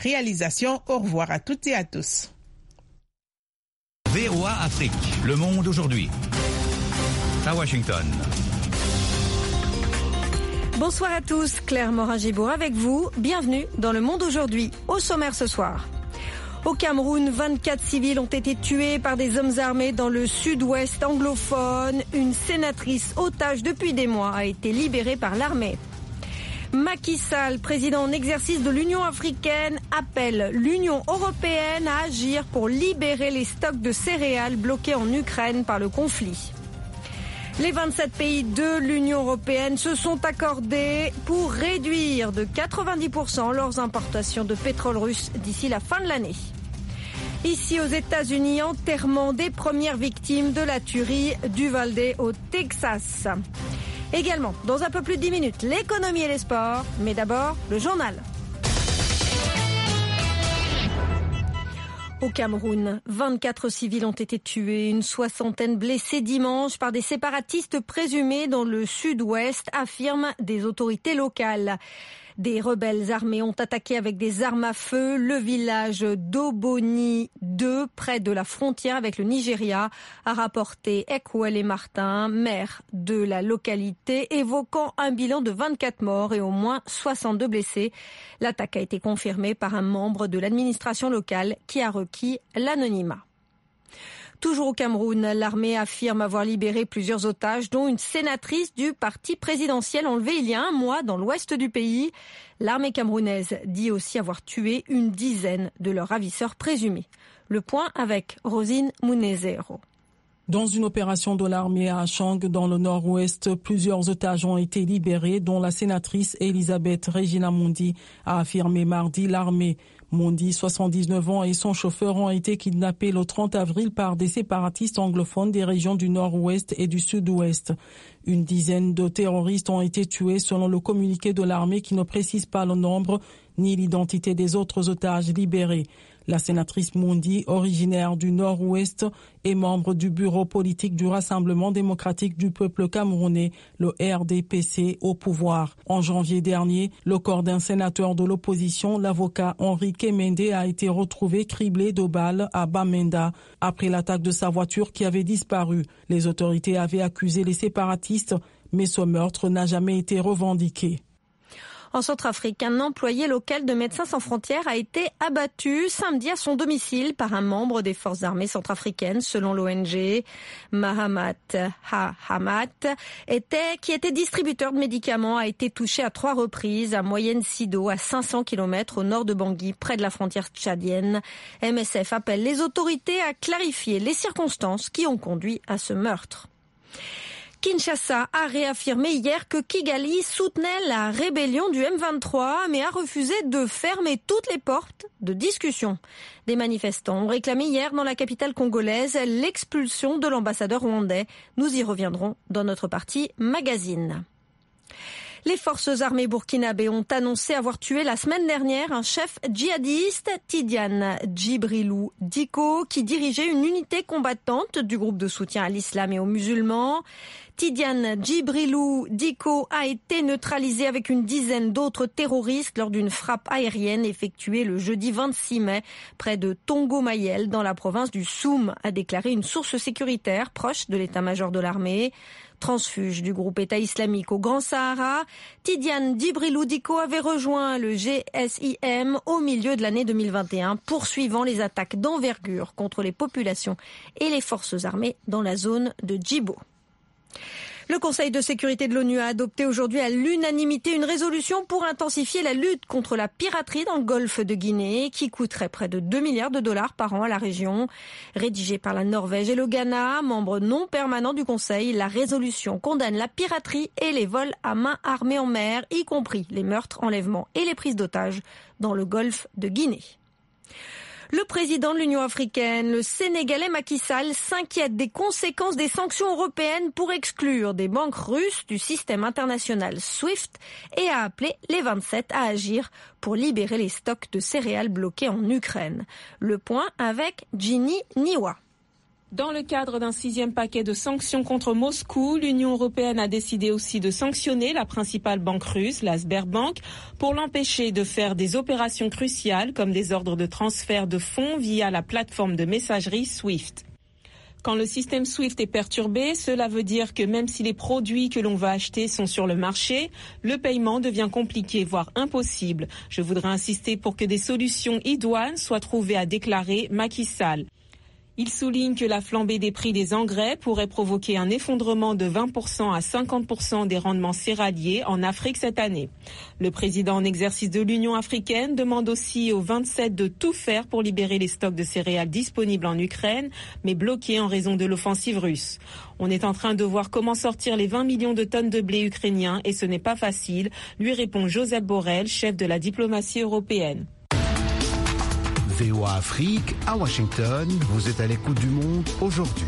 réalisation. Au revoir à toutes et à tous. VOA Afrique, le monde aujourd'hui. À Washington. Bonsoir à tous, Claire Morin-Gibour avec vous. Bienvenue dans Le Monde aujourd'hui. Au sommaire ce soir. Au Cameroun, 24 civils ont été tués par des hommes armés dans le sud-ouest anglophone. Une sénatrice otage depuis des mois a été libérée par l'armée. Macky Sall, président en exercice de l'Union africaine, appelle l'Union européenne à agir pour libérer les stocks de céréales bloqués en Ukraine par le conflit. Les 27 pays de l'Union européenne se sont accordés pour réduire de 90% leurs importations de pétrole russe d'ici la fin de l'année. Ici aux États-Unis, enterrement des premières victimes de la tuerie d'Uvalde au Texas. Également, dans un peu plus de 10 minutes, l'économie et les sports, mais d'abord le journal. Au Cameroun, 24 civils ont été tués, une soixantaine blessés dimanche par des séparatistes présumés dans le sud-ouest, affirment des autorités locales. Des rebelles armés ont attaqué avec des armes à feu le village d'Oboni 2, près de la frontière avec le Nigeria, a rapporté Ekwele Martin, maire de la localité, évoquant un bilan de 24 morts et au moins 62 blessés. L'attaque a été confirmée par un membre de l'administration locale qui a requis l'anonymat. Toujours au Cameroun, l'armée affirme avoir libéré plusieurs otages, dont une sénatrice du parti présidentiel enlevée il y a un mois dans l'ouest du pays. L'armée camerounaise dit aussi avoir tué une dizaine de leurs ravisseurs présumés. Le point avec Rosine Munezero. Dans une opération de l'armée à Achang, dans le nord-ouest, plusieurs otages ont été libérés, dont la sénatrice Elisabeth Regina Mondi a affirmé mardi. L'armée Mondi, 79 ans, et son chauffeur ont été kidnappés le 30 avril par des séparatistes anglophones des régions du nord-ouest et du sud-ouest. Une dizaine de terroristes ont été tués selon le communiqué de l'armée qui ne précise pas le nombre ni l'identité des autres otages libérés. La sénatrice Mondi, originaire du Nord-Ouest, est membre du bureau politique du Rassemblement démocratique du peuple camerounais, le RDPC, au pouvoir. En janvier dernier, le corps d'un sénateur de l'opposition, l'avocat Henrique Mende, a été retrouvé criblé de balles à Bamenda après l'attaque de sa voiture qui avait disparu. Les autorités avaient accusé les séparatistes, mais ce meurtre n'a jamais été revendiqué. En Centrafrique, un employé local de Médecins sans frontières a été abattu samedi à son domicile par un membre des forces armées centrafricaines, selon l'ONG. Mahamat Hahamat, qui était distributeur de médicaments, a été touché à 3 reprises à Moyenne Sido, à 500 km au nord de Bangui, près de la frontière tchadienne. MSF appelle les autorités à clarifier les circonstances qui ont conduit à ce meurtre. Kinshasa a réaffirmé hier que Kigali soutenait la rébellion du M23, mais a refusé de fermer toutes les portes de discussion. Des manifestants ont réclamé hier dans la capitale congolaise l'expulsion de l'ambassadeur rwandais. Nous y reviendrons dans notre partie magazine. Les forces armées burkinabées ont annoncé avoir tué la semaine dernière un chef djihadiste, Tidiane Djibrilou Diko, qui dirigeait une unité combattante du groupe de soutien à l'islam et aux musulmans. Tidiane Djibrilou Diko a été neutralisé avec une dizaine d'autres terroristes lors d'une frappe aérienne effectuée le jeudi 26 mai près de Tongo-Mayel dans la province du Soum, a déclaré une source sécuritaire proche de l'état-major de l'armée. Transfuge du groupe État islamique au Grand Sahara, Tidiane Djibrilou Diko avait rejoint le GSIM au milieu de l'année 2021, poursuivant les attaques d'envergure contre les populations et les forces armées dans la zone de Djibo. Le Conseil de sécurité de l'ONU a adopté aujourd'hui à l'unanimité une résolution pour intensifier la lutte contre la piraterie dans le golfe de Guinée, qui coûterait près de 2 milliards de dollars par an à la région. Rédigée par la Norvège et le Ghana, membres non permanents du Conseil, la résolution condamne la piraterie et les vols à main armée en mer, y compris les meurtres, enlèvements et les prises d'otages dans le golfe de Guinée. Le président de l'Union africaine, le Sénégalais Macky Sall, s'inquiète des conséquences des sanctions européennes pour exclure des banques russes du système international SWIFT et a appelé les 27 à agir pour libérer les stocks de céréales bloqués en Ukraine. Le point avec Ginny Niwa. Dans le cadre d'un 6e paquet de sanctions contre Moscou, l'Union européenne a décidé aussi de sanctionner la principale banque russe, la Sberbank, pour l'empêcher de faire des opérations cruciales comme des ordres de transfert de fonds via la plateforme de messagerie SWIFT. Quand le système SWIFT est perturbé, cela veut dire que même si les produits que l'on va acheter sont sur le marché, le paiement devient compliqué, voire impossible. Je voudrais insister pour que des solutions idoines soient trouvées, a déclaré Macky Sall. Il souligne que la flambée des prix des engrais pourrait provoquer un effondrement de 20% à 50% des rendements céréaliers en Afrique cette année. Le président en exercice de l'Union africaine demande aussi aux 27 de tout faire pour libérer les stocks de céréales disponibles en Ukraine, mais bloqués en raison de l'offensive russe. On est en train de voir comment sortir les 20 millions de tonnes de blé ukrainien et ce n'est pas facile, lui répond Joseph Borrell, chef de la diplomatie européenne. VOA Afrique, à Washington, vous êtes à l'écoute du monde aujourd'hui.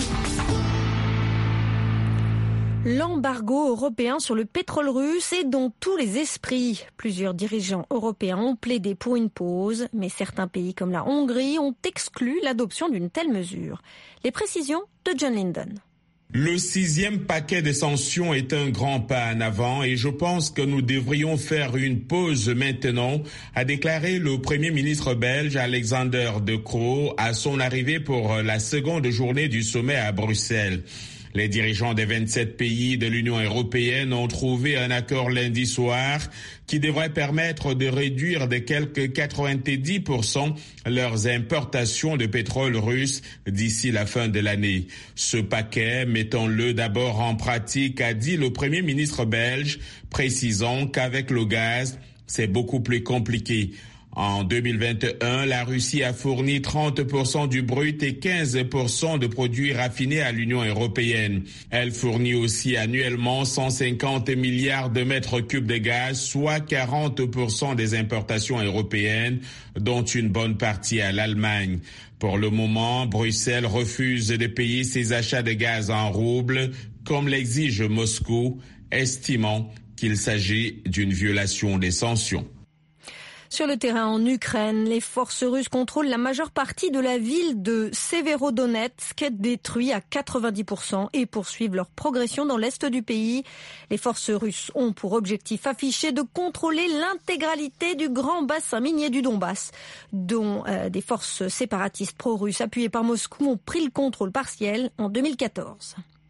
L'embargo européen sur le pétrole russe est dans tous les esprits. Plusieurs dirigeants européens ont plaidé pour une pause, mais certains pays comme la Hongrie ont exclu l'adoption d'une telle mesure. Les précisions de John Linden. Le 6e paquet de sanctions est un grand pas en avant et je pense que nous devrions faire une pause maintenant, a déclaré le Premier ministre belge Alexander De Croo à son arrivée pour la seconde journée du sommet à Bruxelles. Les dirigeants des 27 pays de l'Union européenne ont trouvé un accord lundi soir qui devrait permettre de réduire de quelque 90% leurs importations de pétrole russe d'ici la fin de l'année. Ce paquet, mettons-le d'abord en pratique, a dit le Premier ministre belge, précisant qu'avec le gaz, c'est beaucoup plus compliqué. En 2021, la Russie a fourni 30% du brut et 15% de produits raffinés à l'Union européenne. Elle fournit aussi annuellement 150 milliards de mètres cubes de gaz, soit 40% des importations européennes, dont une bonne partie à l'Allemagne. Pour le moment, Bruxelles refuse de payer ses achats de gaz en roubles, comme l'exige Moscou, estimant qu'il s'agit d'une violation des sanctions. Sur le terrain en Ukraine, les forces russes contrôlent la majeure partie de la ville de Severodonetsk, détruite à 90% et poursuivent leur progression dans l'est du pays. Les forces russes ont pour objectif affiché de contrôler l'intégralité du grand bassin minier du Donbass, dont des forces séparatistes pro-russes appuyées par Moscou ont pris le contrôle partiel en 2014.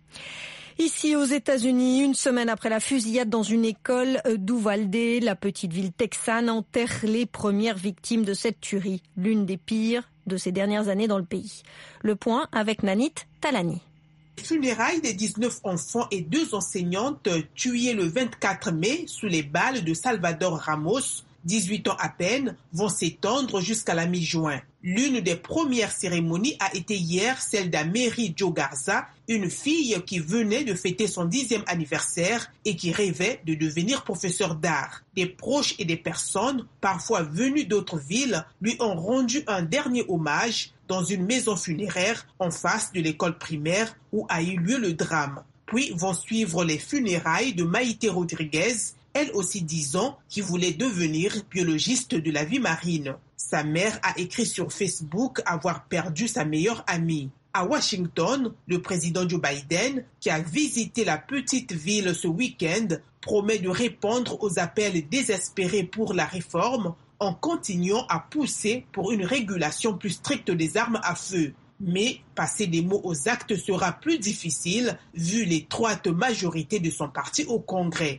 Ici aux États-Unis, une semaine après la fusillade dans une école d'Uvalde, la petite ville texane enterre les premières victimes de cette tuerie, l'une des pires de ces dernières années dans le pays. Le point avec Nanit Talani. Les funérailles des 19 enfants et 2 enseignantes tuées le 24 mai sous les balles de Salvador Ramos, 18 ans à peine, vont s'étendre jusqu'à la mi-juin. L'une des premières cérémonies a été hier celle d'Améry Jo Garza, une fille qui venait de fêter son 10e anniversaire et qui rêvait de devenir professeur d'art. Des proches et des personnes, parfois venues d'autres villes, lui ont rendu un dernier hommage dans une maison funéraire en face de l'école primaire où a eu lieu le drame. Puis vont suivre les funérailles de Maïté Rodriguez, elle aussi 10 ans, qui voulait devenir biologiste de la vie marine. Sa mère a écrit sur Facebook avoir perdu sa meilleure amie. À Washington, le président Joe Biden, qui a visité la petite ville ce week-end, promet de répondre aux appels désespérés pour la réforme en continuant à pousser pour une régulation plus stricte des armes à feu. Mais passer des mots aux actes sera plus difficile vu l'étroite majorité de son parti au Congrès.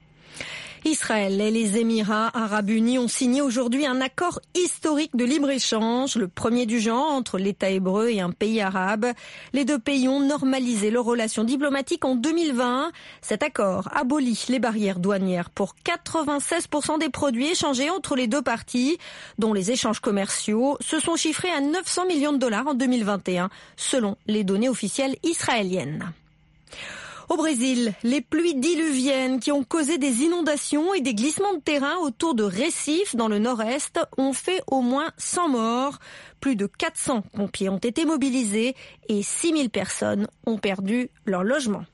Israël et les Émirats arabes unis ont signé aujourd'hui un accord historique de libre-échange, le premier du genre entre l'État hébreu et un pays arabe. Les deux pays ont normalisé leurs relations diplomatiques en 2020. Cet accord abolit les barrières douanières pour 96% des produits échangés entre les deux parties, dont les échanges commerciaux se sont chiffrés à 900 millions de dollars en 2021, selon les données officielles israéliennes. Au Brésil, les pluies diluviennes qui ont causé des inondations et des glissements de terrain autour de Recife dans le nord-est ont fait au moins 100 morts. Plus de 400 pompiers ont été mobilisés et 6000 personnes ont perdu leur logement.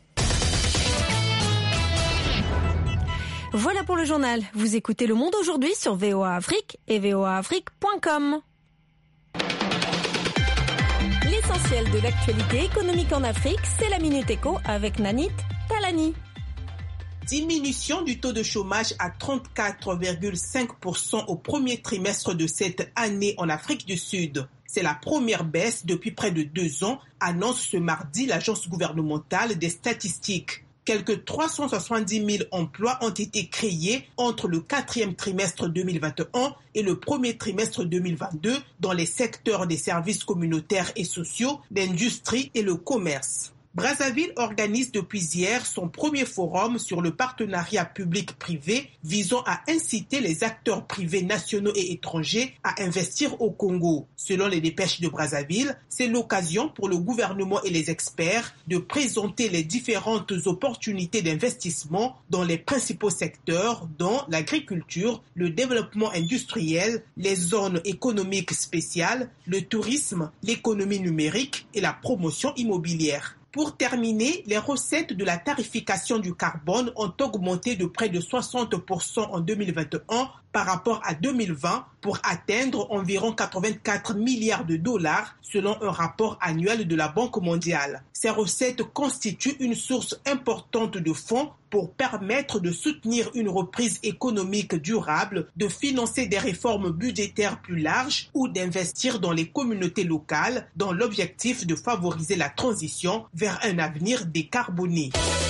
Voilà pour le journal. Vous écoutez Le Monde aujourd'hui sur VOA Afrique et voaafrique.com. l'essentiel de l'actualité économique en Afrique, c'est la Minute Éco avec Nanit Talani. Diminution du taux de chômage à 34,5% au premier trimestre de cette année en Afrique du Sud. C'est la première baisse depuis près de 2 ans, annonce ce mardi l'Agence gouvernementale des statistiques. Quelques 370 000 emplois ont été créés entre le 4e trimestre 2021 et le 1er trimestre 2022 dans les secteurs des services communautaires et sociaux, l'industrie et le commerce. Brazzaville organise depuis hier son premier forum sur le partenariat public-privé visant à inciter les acteurs privés nationaux et étrangers à investir au Congo. Selon les dépêches de Brazzaville, c'est l'occasion pour le gouvernement et les experts de présenter les différentes opportunités d'investissement dans les principaux secteurs dont l'agriculture, le développement industriel, les zones économiques spéciales, le tourisme, l'économie numérique et la promotion immobilière. Pour terminer, les recettes de la tarification du carbone ont augmenté de près de 60% en 2021 par rapport à 2020 pour atteindre environ 84 milliards de dollars selon un rapport annuel de la Banque mondiale. Ces recettes constituent une source importante de fonds pour permettre de soutenir une reprise économique durable, de financer des réformes budgétaires plus larges ou d'investir dans les communautés locales dans l'objectif de favoriser la transition vers un avenir décarboné.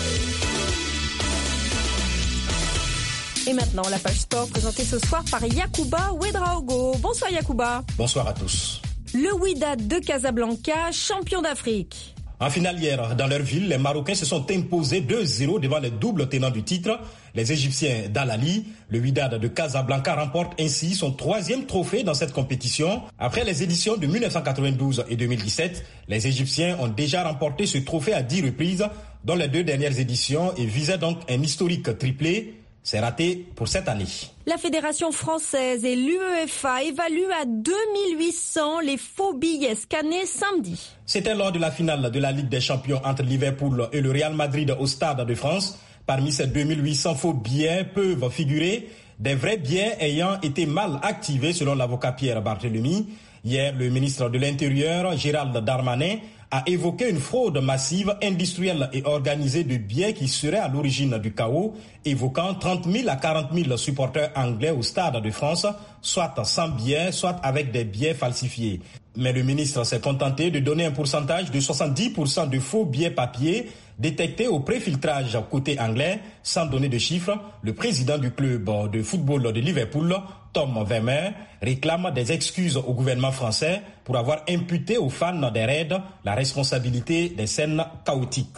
Et maintenant, la page sport présentée ce soir par Yacouba Ouedraogo. Bonsoir Yacouba. Bonsoir à tous. Le Wydad de Casablanca, champion d'Afrique. En finale hier, dans leur ville, les Marocains se sont imposés 2-0 devant les doubles tenants du titre, les Égyptiens d'Al Ahly. Le Wydad de Casablanca remporte ainsi son 3e trophée dans cette compétition. Après les éditions de 1992 et 2017, les Égyptiens ont déjà remporté ce trophée à 10 reprises, dans les 2 dernières éditions, et visaient donc un historique triplé. C'est raté pour cette année. La Fédération française et l'UEFA évaluent à 2800 les faux billets scannés samedi. C'était lors de la finale de la Ligue des Champions entre Liverpool et le Real Madrid au Stade de France. Parmi ces 2800 faux billets peuvent figurer des vrais billets ayant été mal activés selon l'avocat Pierre Barthélemy. Hier, le ministre de l'Intérieur, Gérald Darmanin, a évoqué une fraude massive, industrielle et organisée de billets qui serait à l'origine du chaos, évoquant 30 000 à 40 000 supporters anglais au Stade de France, soit sans billets, soit avec des billets falsifiés. Mais le ministre s'est contenté de donner un pourcentage de 70% de faux billets papier détectés au préfiltrage côté anglais, sans donner de chiffres. Le président du club de football de Liverpool, Tom Vermeer, réclame des excuses au gouvernement français pour avoir imputé aux fans des Reds la responsabilité des scènes chaotiques.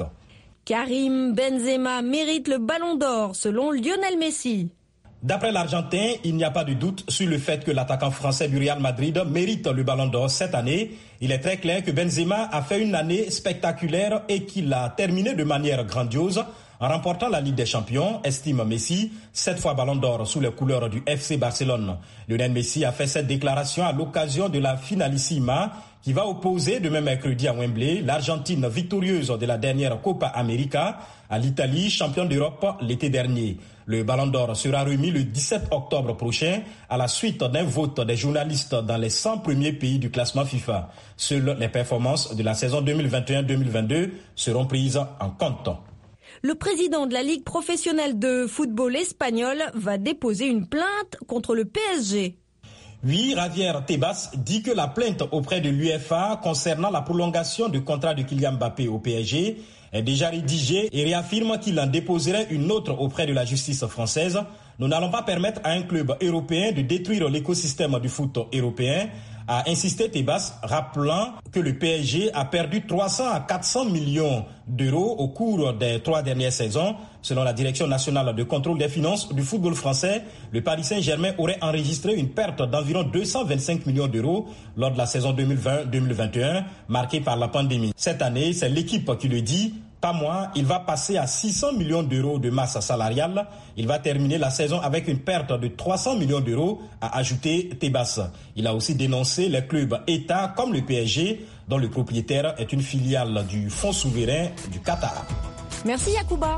Karim Benzema mérite le ballon d'or selon Lionel Messi. D'après l'Argentin, il n'y a pas de doute sur le fait que l'attaquant français du Real Madrid mérite le ballon d'or cette année. Il est très clair que Benzema a fait une année spectaculaire et qu'il a terminé de manière grandiose en remportant la Ligue des Champions, estime Messi, 7 fois ballon d'or sous les couleurs du FC Barcelone. Lionel Messi a fait cette déclaration à l'occasion de la finalissima qui va opposer demain mercredi à Wembley l'Argentine victorieuse de la dernière Copa América à l'Italie, championne d'Europe l'été dernier. Le ballon d'or sera remis le 17 octobre prochain à la suite d'un vote des journalistes dans les 100 premiers pays du classement FIFA. Seules les performances de la saison 2021-2022 seront prises en compte. Le président de la Ligue professionnelle de football espagnole va déposer une plainte contre le PSG. Oui, Javier Tebas dit que la plainte auprès de l'UEFA concernant la prolongation du contrat de Kylian Mbappé au PSG est déjà rédigée et réaffirme qu'il en déposerait une autre auprès de la justice française. Nous n'allons pas permettre à un club européen de détruire l'écosystème du foot européen, a insisté Tebas, rappelant que le PSG a perdu 300 à 400 millions d'euros au cours des 3 dernières saisons. Selon la Direction nationale de contrôle des finances du football français, le Paris Saint-Germain aurait enregistré une perte d'environ 225 millions d'euros lors de la saison 2020-2021, marquée par la pandémie. Cette année, c'est l'équipe qui le dit. Pas moins, il va passer à 600 millions d'euros de masse salariale. Il va terminer la saison avec une perte de 300 millions d'euros, a ajouté Tebas. Il a aussi dénoncé les clubs États comme le PSG, dont le propriétaire est une filiale du Fonds souverain du Qatar. Merci Yacouba.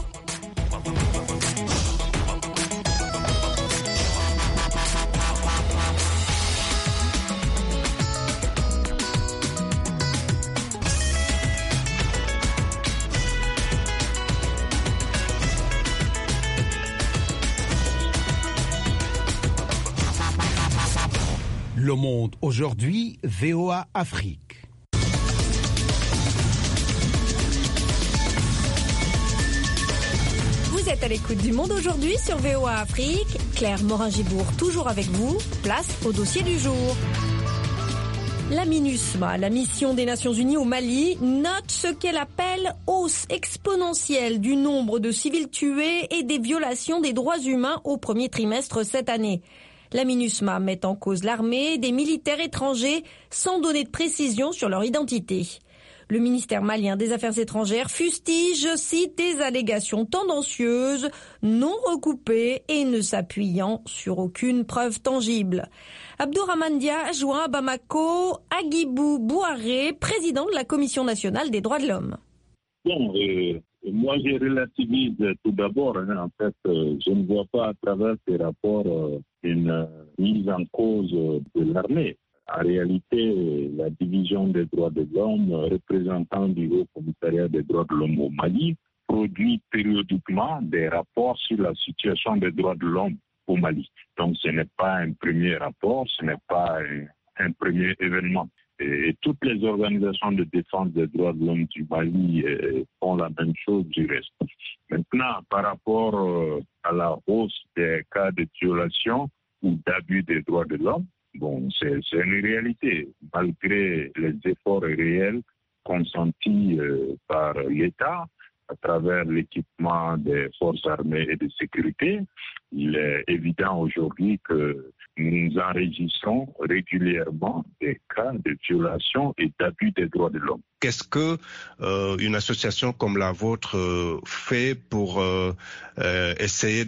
Le Monde aujourd'hui, VOA Afrique. Vous êtes à l'écoute du Monde aujourd'hui sur VOA Afrique. Claire Morin-Gibourg toujours avec vous. Place au dossier du jour. La MINUSMA, la mission des Nations Unies au Mali, note ce qu'elle appelle hausse exponentielle du nombre de civils tués et des violations des droits humains au premier trimestre cette année. La MINUSMA met en cause l'armée et des militaires étrangers sans donner de précision sur leur identité. Le ministère malien des Affaires étrangères fustige, je cite, des allégations tendancieuses, non recoupées et ne s'appuyant sur aucune preuve tangible. Abdourahmane Dia joint à Bamako Agibou Bouaré, président de la Commission nationale des droits de l'homme. Bon, moi je relativise tout d'abord. En fait, je ne vois pas à travers ces rapports une mise en cause de l'armée. En réalité, la division des droits de l'homme, représentant du Haut Commissariat des droits de l'homme au Mali, produit périodiquement des rapports sur la situation des droits de l'homme au Mali. Donc ce n'est pas un premier rapport, ce n'est pas un premier événement. Et toutes les organisations de défense des droits de l'homme du Mali font la même chose du reste. Maintenant, par rapport à la hausse des cas de violation ou d'abus des droits de l'homme, bon, c'est une réalité. Malgré les efforts réels consentis par l'État à travers l'équipement des forces armées et de sécurité, il est évident aujourd'hui que nous enregistrons régulièrement des cas de violation et d'abus des droits de l'homme. Qu'est-ce que une association comme la vôtre fait pour essayer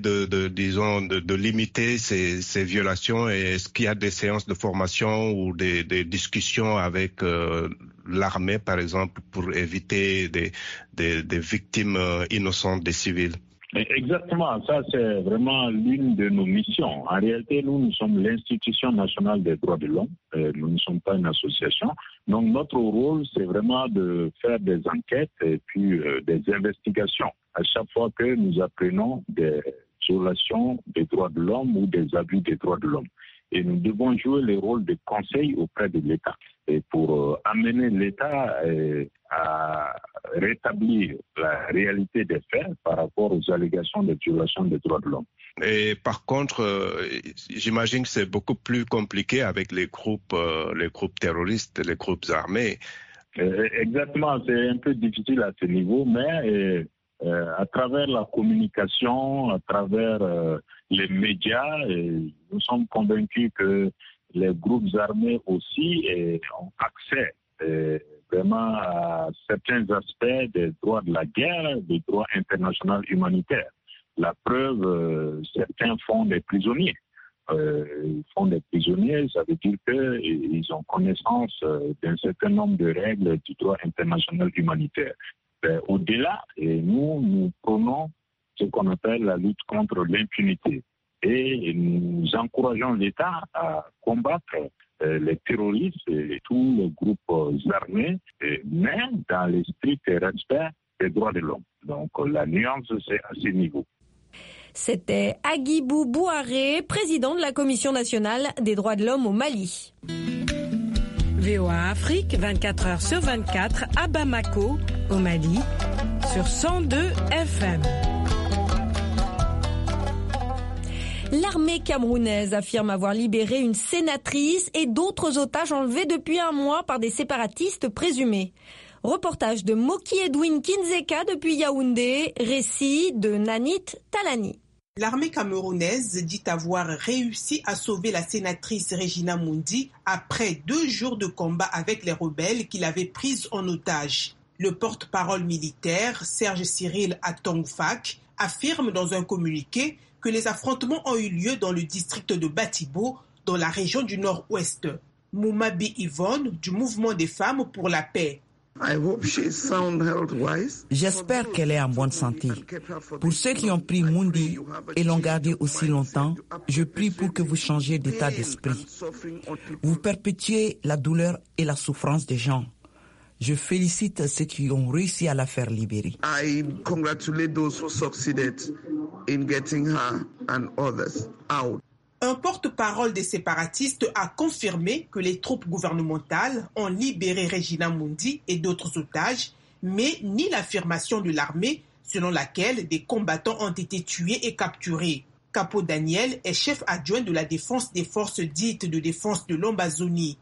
de limiter ces violations? Et est-ce qu'il y a des séances de formation ou des discussions avec l'armée, par exemple, pour éviter des victimes innocentes des civils? Exactement, ça c'est vraiment l'une de nos missions. En réalité, nous sommes l'Institution nationale des droits de l'homme, nous ne sommes pas une association. Donc notre rôle, c'est vraiment de faire des enquêtes et puis des investigations. À chaque fois que nous apprenons des violations des droits de l'homme ou des abus des droits de l'homme. Et nous devons jouer le rôle de conseil auprès de l'État. Et pour amener l'État à rétablir la réalité des faits par rapport aux allégations de violation des droits de l'homme. Et par contre, j'imagine que c'est beaucoup plus compliqué avec les groupes terroristes, les groupes armés. Exactement, c'est un peu difficile à ce niveau, mais à travers la communication, à travers les médias, nous sommes convaincus que les groupes armés aussi ont accès vraiment à certains aspects des droits de la guerre, des droits internationaux humanitaires. La preuve, certains font des prisonniers. Ils font des prisonniers, ça veut dire qu'ils ont connaissance d'un certain nombre de règles du droit international humanitaire. Au-delà, nous prônons ce qu'on appelle la lutte contre l'impunité. Et nous encourageons l'État à combattre les terroristes et tous les groupes armés, mais dans le strict respect des droits de l'homme. Donc la nuance, c'est à ce niveau. C'était Agibou Bouaré, président de la Commission nationale des droits de l'homme au Mali. VOA Afrique, 24 heures sur 24, à Bamako, au Mali, sur 102 FM. L'armée camerounaise affirme avoir libéré une sénatrice et d'autres otages enlevés depuis un mois par des séparatistes présumés. Reportage de Moki Edwin Kinzeka depuis Yaoundé, récit de Nanit Talani. L'armée camerounaise dit avoir réussi à sauver la sénatrice Regina Mundi après 2 jours de combat avec les rebelles qui l'avaient prise en otage. Le porte-parole militaire, Serge Cyril Atongfak, affirme dans un communiqué que les affrontements ont eu lieu dans le district de Batibo, dans la région du Nord-Ouest. Moumabi Yvonne, du Mouvement des femmes pour la paix. J'espère qu'elle est en bonne santé. Pour ceux qui ont pris Mundi et l'ont gardée aussi longtemps, je prie pour que vous changiez d'état d'esprit. Vous perpétuez la douleur et la souffrance des gens. Je félicite ceux qui ont réussi à la faire libérer. I congratulate those who succeeded in getting her and others out. Un porte-parole des séparatistes a confirmé que les troupes gouvernementales ont libéré Regina Mundi et d'autres otages, mais ni l'affirmation de l'armée selon laquelle des combattants ont été tués et capturés. Capo Daniel est chef adjoint de la défense des forces dites de défense de l'Ambazonie.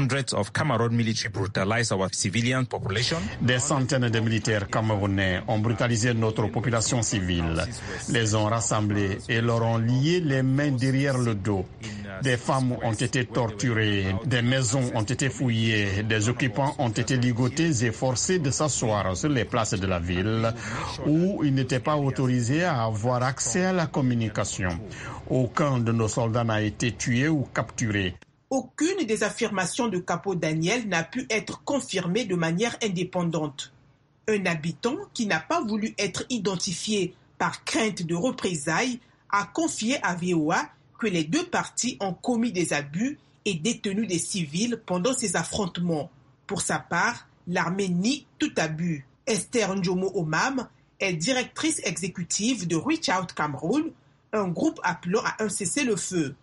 Des centaines de militaires camerounais ont brutalisé notre population civile, les ont rassemblés et leur ont lié les mains derrière le dos. Des femmes ont été torturées, des maisons ont été fouillées, des occupants ont été ligotés et forcés de s'asseoir sur les places de la ville où ils n'étaient pas autorisés à avoir accès à la communication. Aucun de nos soldats n'a été tué ou capturé. Aucune des affirmations de Capo Daniel n'a pu être confirmée de manière indépendante. Un habitant qui n'a pas voulu être identifié par crainte de représailles a confié à VOA que les deux parties ont commis des abus et détenu des civils pendant ces affrontements. Pour sa part, l'armée nie tout abus. Esther Njomo Omam est directrice exécutive de Reach Out Cameroun, un groupe appelant à un cessez-le-feu.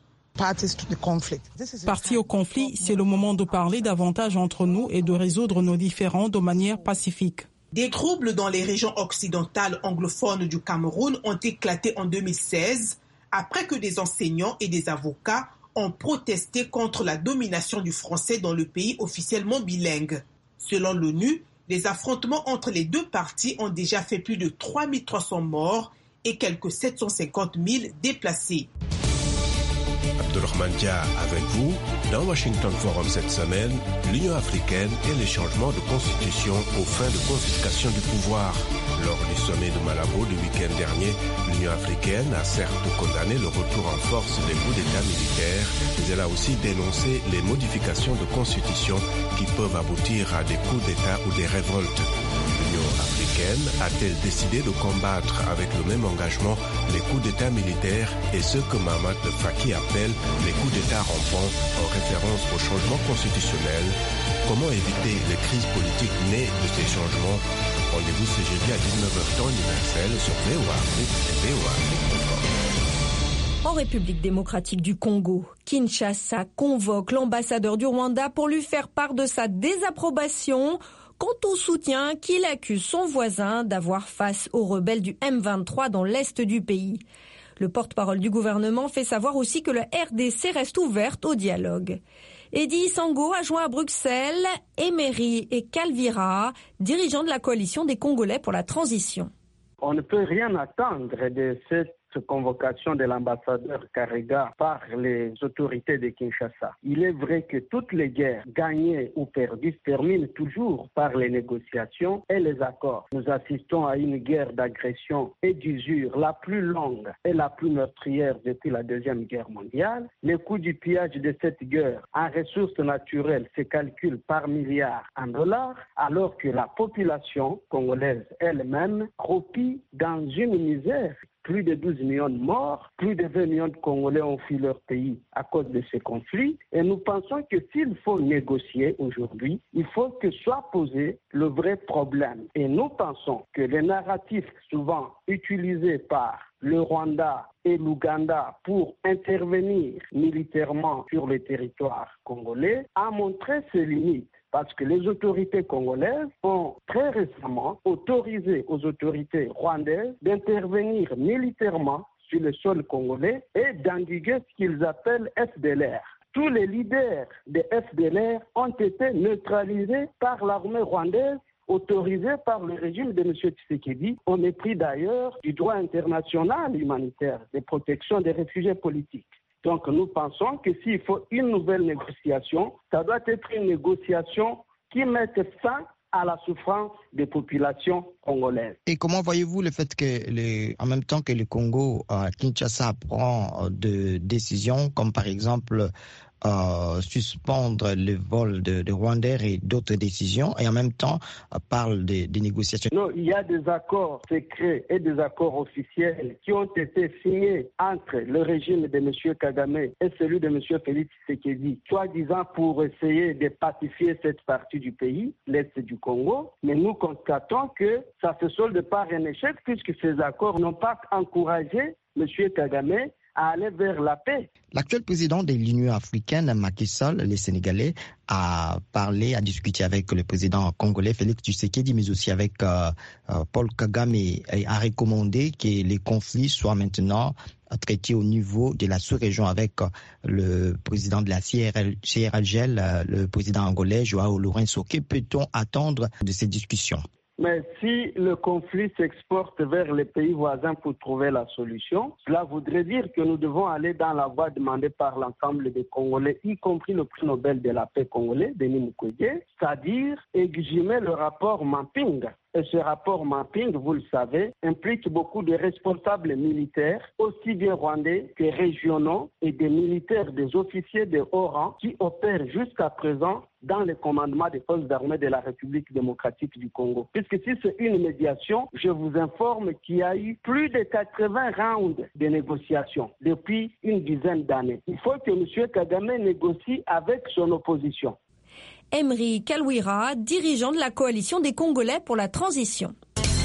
Partis au conflit, c'est le moment de parler davantage entre nous et de résoudre nos différends de manière pacifique. Des troubles dans les régions occidentales anglophones du Cameroun ont éclaté en 2016 après que des enseignants et des avocats ont protesté contre la domination du français dans le pays officiellement bilingue. Selon l'ONU, les affrontements entre les deux parties ont déjà fait plus de 3300 morts et quelques 750 000 déplacés. Abdourahmane Dia avec vous. Dans Washington Forum cette semaine, l'Union africaine et les changements de constitution aux fins de confiscation du pouvoir. Lors du sommet de Malabo du week-end dernier, l'Union africaine a certes condamné le retour en force des coups d'État militaires, mais elle a aussi dénoncé les modifications de constitution qui peuvent aboutir à des coups d'État ou des révoltes. L'Union africaine a-t-elle décidé de combattre avec le même engagement les coups d'État militaires et ce que Mahamat Faki appelle les coups d'État rampants en référence au changement constitutionnel? Comment éviter les crises politiques nées de ces changements? Rendez-vous ce jeudi à 19h temps universel sur VOA Afrique et voafrique.com. En République démocratique du Congo, Kinshasa convoque l'ambassadeur du Rwanda pour lui faire part de sa désapprobation quant au soutien qu'il accuse son voisin d'avoir face aux rebelles du M23 dans l'est du pays. Le porte-parole du gouvernement fait savoir aussi que la RDC reste ouverte au dialogue. Eddy Sango a joint à Bruxelles Emery et Calvira, dirigeants de la coalition des Congolais pour la transition. On ne peut rien attendre de cette convocation de l'ambassadeur Karega par les autorités de Kinshasa. Il est vrai que toutes les guerres, gagnées ou perdues, terminent toujours par les négociations et les accords. Nous assistons à une guerre d'agression et d'usure la plus longue et la plus meurtrière depuis la Deuxième Guerre mondiale. Le coût du pillage de cette guerre en ressources naturelles se calcule par milliards en dollars, alors que la population congolaise elle-même cropie dans une misère. Plus de 12 millions de morts, plus de 20 millions de Congolais ont fui leur pays à cause de ces conflits. Et nous pensons que s'il faut négocier aujourd'hui, il faut que soit posé le vrai problème. Et nous pensons que les narratifs souvent utilisés par le Rwanda et l'Ouganda pour intervenir militairement sur le territoire congolais a montré ses limites. Parce que les autorités congolaises ont très récemment autorisé aux autorités rwandaises d'intervenir militairement sur le sol congolais et d'endiguer ce qu'ils appellent FDLR. Tous les leaders des FDLR ont été neutralisés par l'armée rwandaise, autorisée par le régime de M. Tshisekedi, au mépris d'ailleurs du droit international humanitaire de protection des réfugiés politiques. Donc nous pensons que s'il faut une nouvelle négociation, ça doit être une négociation qui mette fin à la souffrance des populations congolaises. Et comment voyez-vous le fait que, en même temps que le Congo, Kinshasa prend de décisions, comme par exemple suspendre le vol de Rwandais et d'autres décisions, et en même temps parle des négociations? Non, il y a des accords secrets et des accords officiels qui ont été signés entre le régime de M. Kagame et celui de M. Félix Tshisekedi, soi-disant pour essayer de pacifier cette partie du pays, l'Est du Congo. Mais nous constatons que ça se solde par un échec puisque ces accords n'ont pas encouragé M. Kagame à aller vers la paix. L'actuel président de l'Union africaine, Macky Sall, les Sénégalais, a discuté avec le président congolais Félix Tshisekedi, mais aussi avec Paul Kagame, et a recommandé que les conflits soient maintenant traités au niveau de la sous-région avec le président de la CIRGL, le président angolais, Joao Lourenço. Que peut-on attendre de ces discussions? Mais si le conflit s'exporte vers les pays voisins pour trouver la solution, cela voudrait dire que nous devons aller dans la voie demandée par l'ensemble des Congolais, y compris le prix Nobel de la paix congolais, Denis Mukwege, c'est-à-dire exhumer le rapport Mapping. Et ce rapport mapping, vous le savez, implique beaucoup de responsables militaires, aussi bien rwandais que régionaux, et des militaires, des officiers de haut rang qui opèrent jusqu'à présent dans le commandement des forces armées de la République démocratique du Congo. Puisque si c'est une médiation, je vous informe qu'il y a eu plus de 80 rounds de négociations depuis une dizaine d'années. Il faut que M. Kagame négocie avec son opposition. Emery Kalwira, dirigeant de la coalition des Congolais pour la transition.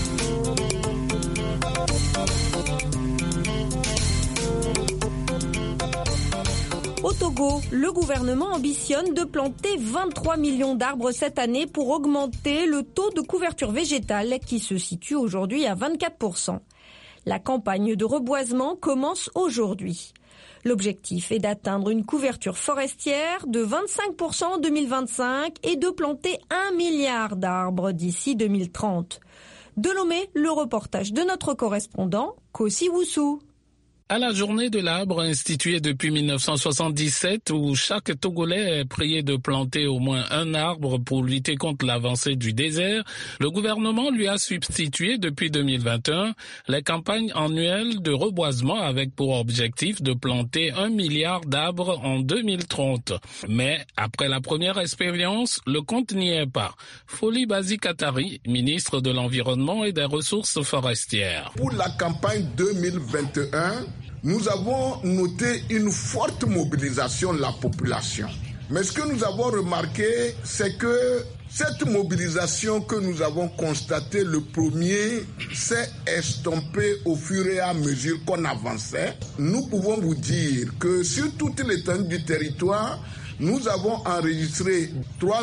Au Togo, le gouvernement ambitionne de planter 23 millions d'arbres cette année pour augmenter le taux de couverture végétale qui se situe aujourd'hui à 24%. La campagne de reboisement commence aujourd'hui. L'objectif est d'atteindre une couverture forestière de 25% en 2025 et de planter 1 milliard d'arbres d'ici 2030. De Lomé, le reportage de notre correspondant, Kossi Woussou. À la journée de l'arbre instituée depuis 1977 où chaque Togolais est prié de planter au moins un arbre pour lutter contre l'avancée du désert, le gouvernement lui a substitué depuis 2021 les campagnes annuelles de reboisement avec pour objectif de planter 1 milliard d'arbres en 2030. Mais après la première expérience, le compte n'y est pas. Foli Bazi Katari, ministre de l'Environnement et des Ressources forestières. Pour la campagne 2021, nous avons noté une forte mobilisation de la population. Mais ce que nous avons remarqué, c'est que cette mobilisation que nous avons constatée, le premier, s'est estompée au fur et à mesure qu'on avançait. Nous pouvons vous dire que sur toute l'étendue du territoire, nous avons enregistré 3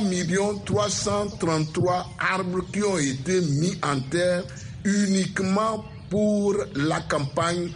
333 arbres qui ont été mis en terre uniquement pour la campagne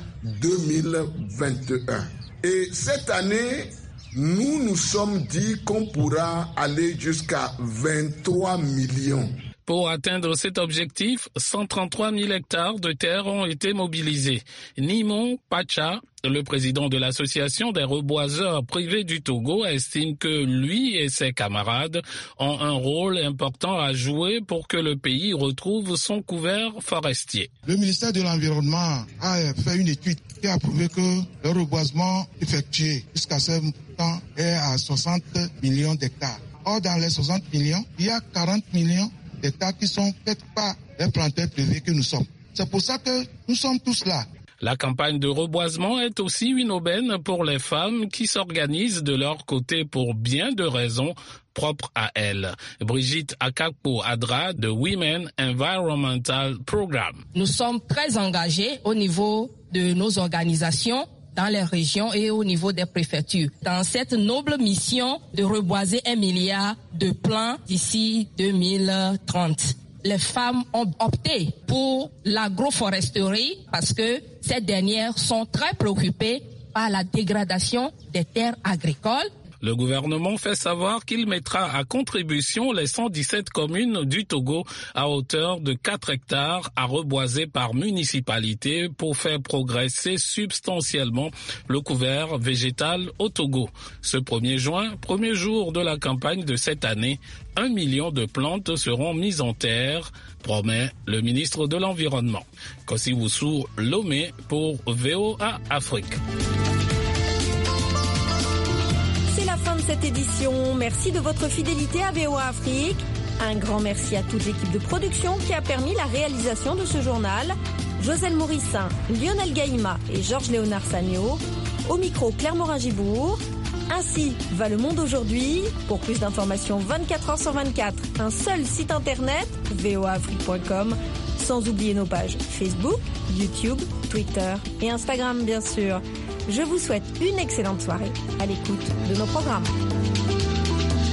2021. Et cette année, nous nous sommes dit qu'on pourra aller jusqu'à 23 millions. Pour atteindre cet objectif, 133 000 hectares de terre ont été mobilisés. Nimon Pacha, le président de l'association des reboiseurs privés du Togo, estime que lui et ses camarades ont un rôle important à jouer pour que le pays retrouve son couvert forestier. Le ministère de l'Environnement a fait une étude qui a prouvé que le reboisement effectué jusqu'à ce temps est à 60 millions d'hectares. Or, dans les 60 millions, il y a 40 millions d'hectares qui sont peut-être pas les planteurs privés que nous sommes. C'est pour ça que nous sommes tous là. La campagne de reboisement est aussi une aubaine pour les femmes qui s'organisent de leur côté pour bien de raisons propres à elles. Brigitte Akakpo Adra de Women Environmental Programme. Nous sommes très engagés au niveau de nos organisations dans les régions et au niveau des préfectures, dans cette noble mission de reboiser 1 milliard de plants d'ici 2030. Les femmes ont opté pour l'agroforesterie parce que ces dernières sont très préoccupées par la dégradation des terres agricoles. Le gouvernement fait savoir qu'il mettra à contribution les 117 communes du Togo à hauteur de 4 hectares à reboiser par municipalité pour faire progresser substantiellement le couvert végétal au Togo. Ce 1er juin, premier jour de la campagne de cette année, 1 million de plantes seront mises en terre, promet le ministre de l'Environnement. Kossi Woussou, Lomé pour VOA Afrique. Fin de cette édition. Merci de votre fidélité à VOA Afrique. Un grand merci à toute l'équipe de production qui a permis la réalisation de ce journal. Joselle Mourissin, Lionel Gaïma et Georges-Léonard Sagno. Au micro, Claire Morin-Gibourg. Ainsi va le monde aujourd'hui. Pour plus d'informations 24h/24, un seul site internet, voaafrique.com, sans oublier nos pages Facebook, YouTube, Twitter et Instagram bien sûr. Je vous souhaite une excellente soirée à l'écoute de nos programmes.